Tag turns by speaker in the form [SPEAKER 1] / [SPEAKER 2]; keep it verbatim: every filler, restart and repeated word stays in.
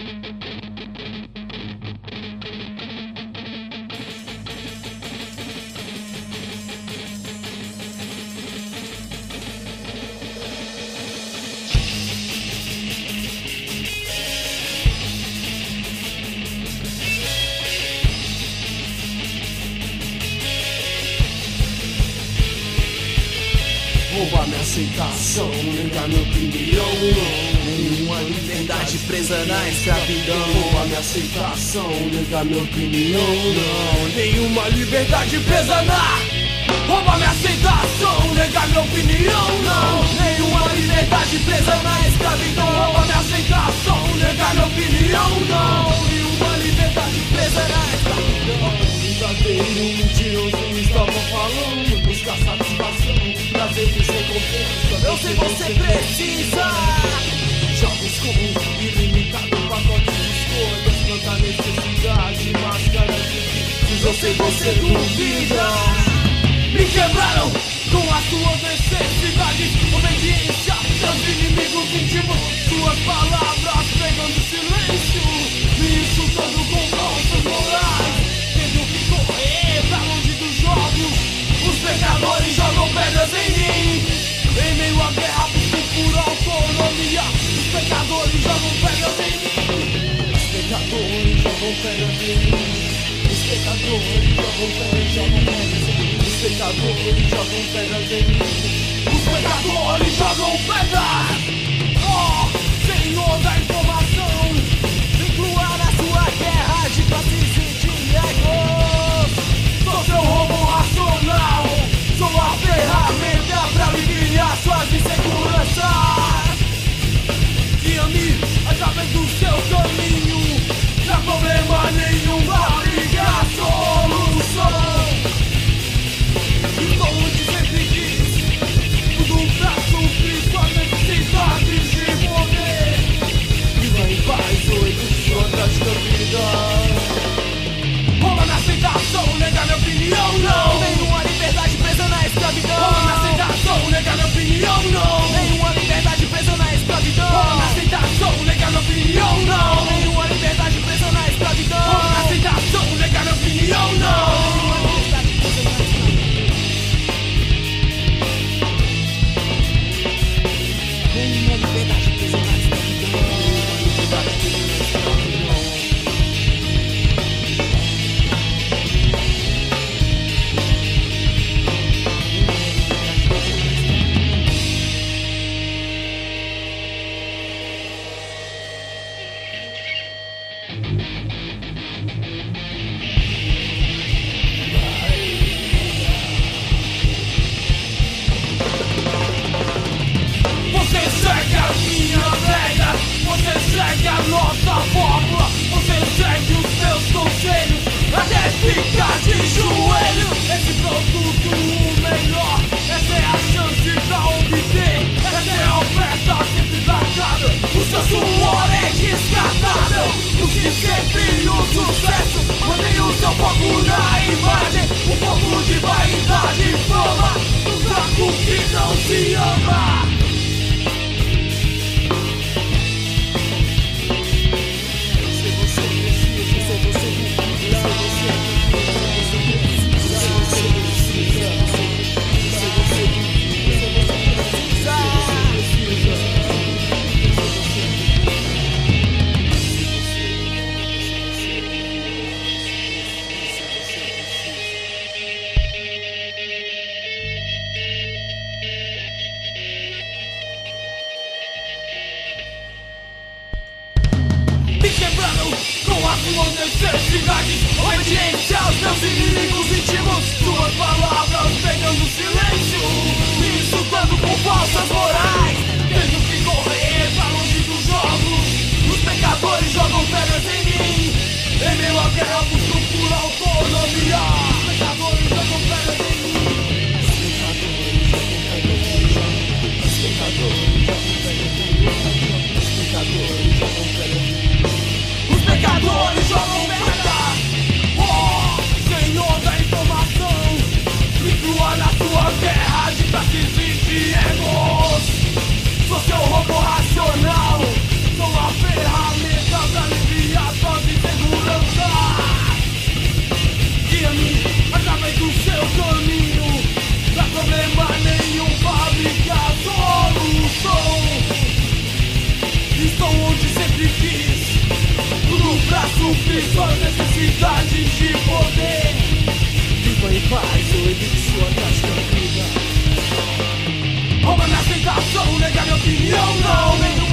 [SPEAKER 1] Roubar minha aceitação, negar minha opinião, não. Nenhuma liberdade presa na escravidão. Roubar minha aceitação, negar minha opinião, não. Nenhuma liberdade presa na. Roubar minha aceitação, negar minha opinião, não. Nenhuma liberdade presa na escravidão. Roubar minha aceitação, negar minha opinião, não. Nenhuma liberdade presa na escravidão. Verdadeiro mentiroso estava falando, buscar satisfação, prazeres sem recompensa. Eu sei você precisa. Jogos com ilimitado pacote de escolhas, tanta necessidade, máscara de vícios. Eu sei você duvida. Me quebraram com as suas necessidades, obediência, seus inimigos íntimos, suas palavras pegando silêncio, me insultando com falsas morais. Pra longe dos jogos, os pecadores jogam pedras em mim. Em meio à guerra busco por autonomia. Os pecadores jogam pedras em mim. Os pecadores jogam pedras em mim. Os pecadores jogam pedras, jogam pedras em mim. Os pecadores jogam pedras em mim. Os pecadores jogam pedras. Oh, Senhor da informação, inclua na sua guerra de classes e de egos. Sou seu robô racional, sou a ferramenta pra aliviar suas inseguranças. Guia-me através do seu caminho, não há problema nenhum, abrigue a solução. Estou onde sempre quis, tudo pra suprir suas necessidades de poder. Viva em paz, oito sua trágica vida. Rouba minha aceitação, negar minha opinião, não. Nenhuma liberdade presa na escravidão. Rouba minha aceitação, negar minha opinião, não. Nenhuma liberdade presa na escravidão. Rouba minha aceitação, negar minha opinião, não. Nenhuma liberdade presa na escravidão. Rouba minha aceitação, negar minha opinião, não. Nenhuma liberdade presa na escravidão. Segue a nossa fórmula, você segue os seus conselhos, até ficar de joelho. Esse produto o melhor, essa é a chance pra obter, essa é a oferta sempre marcada. O seu suor é descartável, o que sempre o sucesso. Mantém o seu foco na imagem, um pouco de vaidade e fama, um fraco que não se ama. Necessidades, obediência aos meus inimigos íntimos, suas palavras pegando silêncio, me insultando com falsas morais, tendo que correr pra longe dos jogos. Os pecadores jogam pedras em mim, em meio à guerra busco por autonomia. Os pecadores jogam pedras em mim. Os pecadores jogam pedras em mim. Os pecadores jogam pedras em mim. Os pecadores jogam merda. Oh, Senhor da informação, inclua na sua guerra de classes e de egos. estou onde sempre quis. Tudo pra suprir suas necessidades de poder. Viva em paz ou evite sua tática vida. Rouba minha aceitação, nega minha opinião, não.